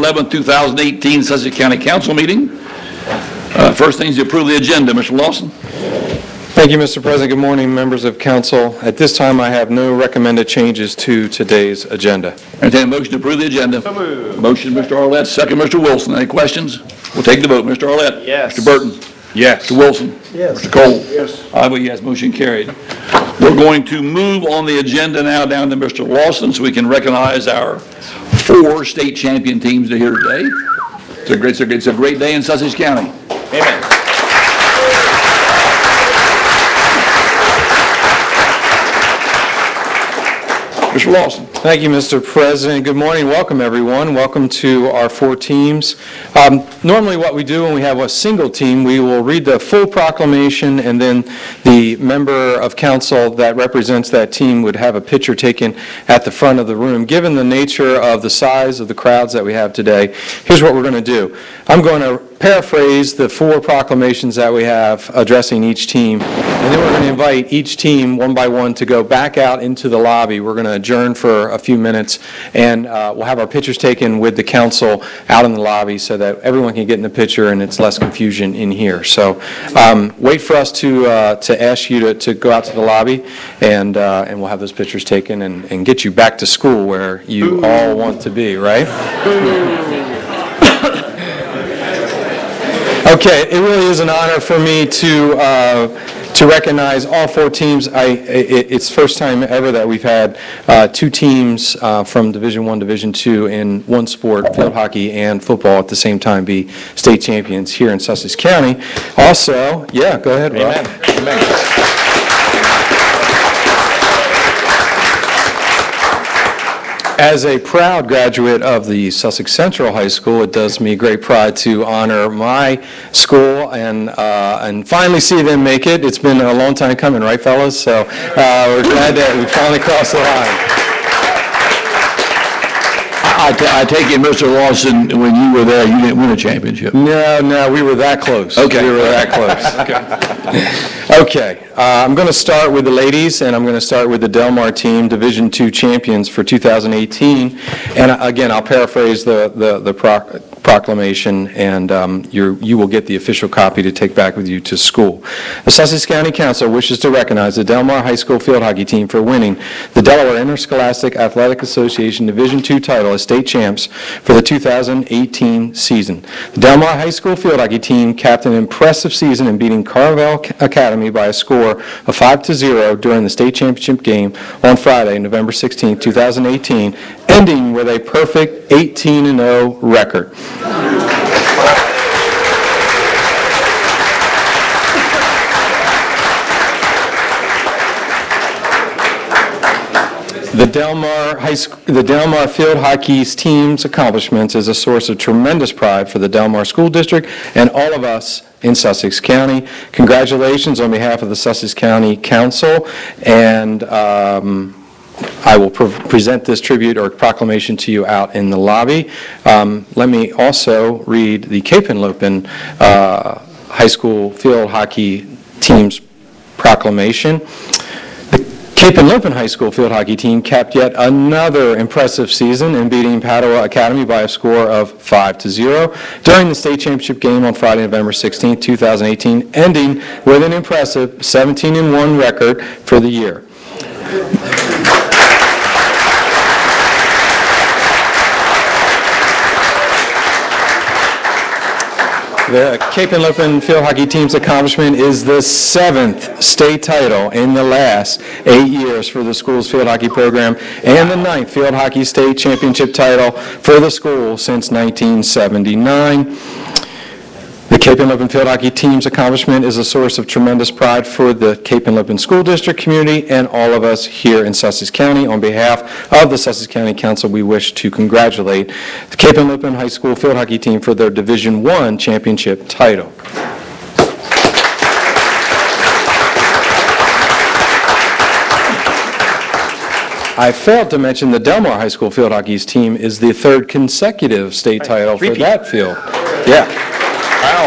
11, 2018 Sussex County Council meeting. First thing is to approve the agenda. Mr. Lawson. Thank you, Mr. President. Good morning, members of council. At this time, I have no recommended changes to today's agenda. Entertain a motion to approve the agenda. So moved. Motion, Mr. Arlett. Second, Mr. Wilson. Any questions? We'll take the vote. Mr. Arlett? Yes. Mr. Burton? Yes. Mr. Wilson? Yes. Mr. Cole? Yes. I vote yes. Motion carried. We're going to move on the agenda now down to Mr. Lawson so we can recognize our 4 state champion teams that are here today. It's a great day in Sussex County. Amen. Mr. Lawson. Thank you, Mr. President. Good morning. Welcome, everyone. Welcome to our 4 teams. Normally what we do when we have a single team, we will read the full proclamation, and then the member of council that represents that team would have a picture taken at the front of the room. Given the nature of the size of the crowds that we have today, here's what we're going to do. I'm going to paraphrase the 4 proclamations that we have addressing each team, and then we're going to invite each team one by one to go back out into the lobby. We're going to adjourn for a few minutes, and we'll have our pictures taken with the council out in the lobby so that everyone can get in the picture and it's less confusion in here. So wait for us to ask you to go out to the lobby, and we'll have those pictures taken and get you back to school where you all want to be, right? Okay, it really is an honor for me to recognize all 4 teams. It's the first time ever that we've had 2 teams from Division I, Division II in one sport, field hockey and football, at the same time be state champions here in Sussex County. Also, yeah, go ahead, Rob. Amen. Amen. As a proud graduate of the Sussex Central High School, it does me great pride to honor my school and finally see them make it. It's been a long time coming, right, fellas? So we're glad that we finally crossed the line. I take it, Mr. Lawson, when you were there, you didn't win a championship. No, we were that close. Okay. We were that close. Okay. I'm going to start with the ladies, and I'm going to start with the Delmar team, Division II champions for 2018. And again, I'll paraphrase the proclamation, and you will get the official copy to take back with you to school. The Sussex County Council wishes to recognize the Delmar High School field hockey team for winning the Delaware Interscholastic Athletic Association Division II title as state champs for the 2018 season. The Delmar High School field hockey team capped an impressive season in beating Carvel Academy by a score of 5-0 during the state championship game on Friday, November 16, 2018, ending with a perfect 18-0 record. The Delmar Field Hockey's team's accomplishments is a source of tremendous pride for the Delmar School District and all of us in Sussex County. Congratulations on behalf of the Sussex County Council, and I will present this tribute or proclamation to you out in the lobby. Let me also read the Cape Henlopen High School field hockey team's proclamation. Cape Henlopen High School field hockey team capped yet another impressive season in beating Padua Academy by a score of 5-0 during the state championship game on Friday, November 16, 2018, ending with an impressive 17-1 record for the year. The Cape Henlopen field hockey team's accomplishment is the 7th state title in the last 8 years for the school's field hockey program and the 9th field hockey state championship title for the school since 1979. The Cape Henlopen field hockey team's accomplishment is a source of tremendous pride for the Cape Henlopen School District community and all of us here in Sussex County. On behalf of the Sussex County Council, we wish to congratulate the Cape Henlopen High School field hockey team for their Division I championship title. I failed to mention the Delmar High School field hockey's team is the 3rd consecutive state title for that field. Yeah. Wow.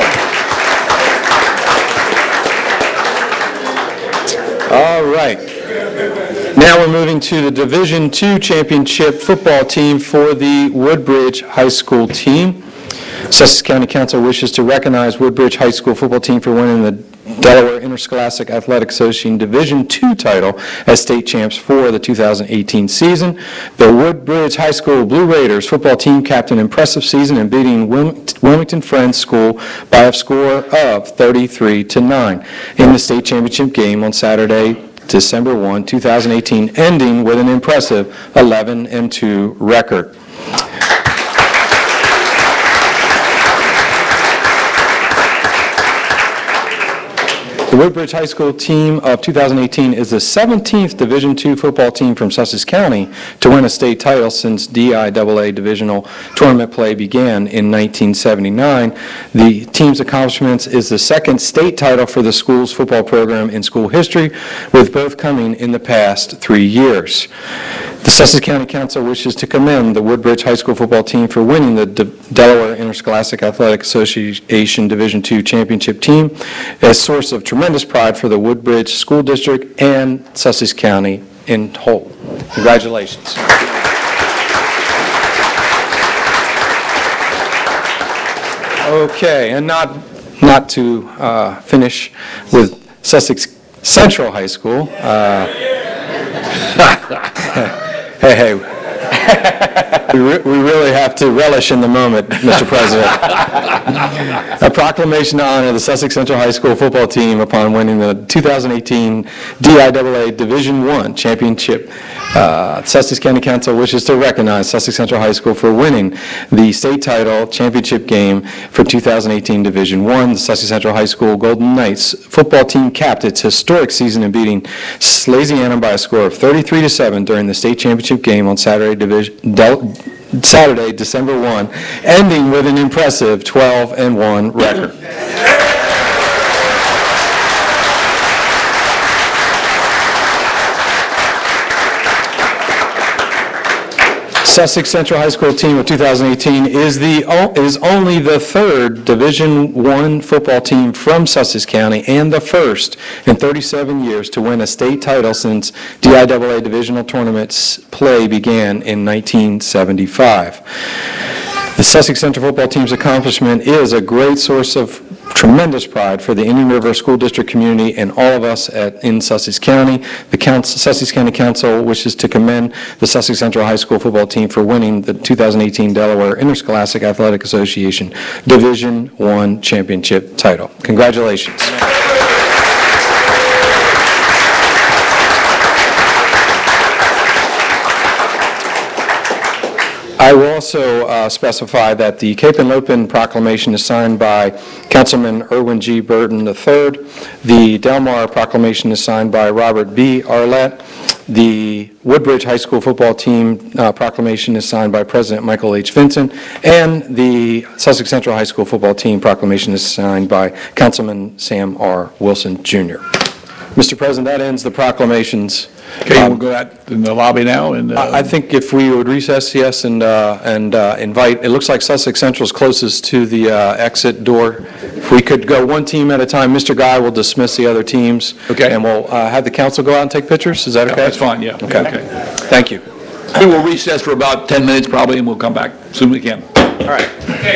All right. Now we're moving to the Division II championship football team for the Woodbridge High School team. Sussex County Council wishes to recognize Woodbridge High School football team for winning the Delaware Interscholastic Athletic Association Division II title as state champs for the 2018 season. The Woodbridge High School Blue Raiders football team capped an impressive season in beating Wilmington Friends School by a score of 33-9 in the state championship game on Saturday, December 1, 2018, ending with an impressive 11-2 record. The Woodbridge High School team of 2018 is the 17th Division II football team from Sussex County to win a state title since DIAA divisional tournament play began in 1979. The team's accomplishments is the second state title for the school's football program in school history, with both coming in the past 3 years. The Sussex County Council wishes to commend the Woodbridge High School football team for winning the Delaware Interscholastic Athletic Association Division II championship team, a source of tremendous pride for the Woodbridge School District and Sussex County in whole. Congratulations. Okay, and not to finish with Sussex Central High School. Hey, we really have to relish in the moment, Mr. President. A proclamation to honor the Sussex Central High School football team upon winning the 2018 DIAA Division I championship. Sussex County Council wishes to recognize Sussex Central High School for winning the state title championship game for 2018 Division I. The Sussex Central High School Golden Knights football team capped its historic season in beating Slazianum by a score of 33-7 during the state championship game on Saturday, December 1, ending with an impressive 12-1 record. Sussex Central High School team of 2018 is only the third Division I football team from Sussex County and the first in 37 years to win a state title since DIAA divisional tournaments play began in 1975. The Sussex Central football team's accomplishment is a great source of tremendous pride for the Indian River School District community and all of us in Sussex County. The Sussex County Council wishes to commend the Sussex Central High School football team for winning the 2018 Delaware Interscholastic Athletic Association Division I championship title. Congratulations. I will also specify that the Cape and Lopin proclamation is signed by Councilman Irwin G. Burton III. The Delmar proclamation is signed by Robert B. Arlett. The Woodbridge High School football team proclamation is signed by President Michael H. Vinson. And the Sussex Central High School football team proclamation is signed by Councilman Sam R. Wilson, Jr. Mr. President, that ends the proclamations. Okay, we'll go out in the lobby now. And I think if we would recess, yes, and invite, it looks like Sussex Central's closest to the exit door. If we could go one team at a time, Mr. Guy will dismiss the other teams. Okay. And we'll have the council go out and take pictures. Is that okay? That's fine, yeah. Okay. Thank you. We will recess for about 10 minutes probably, and we'll come back as soon as we can. All right.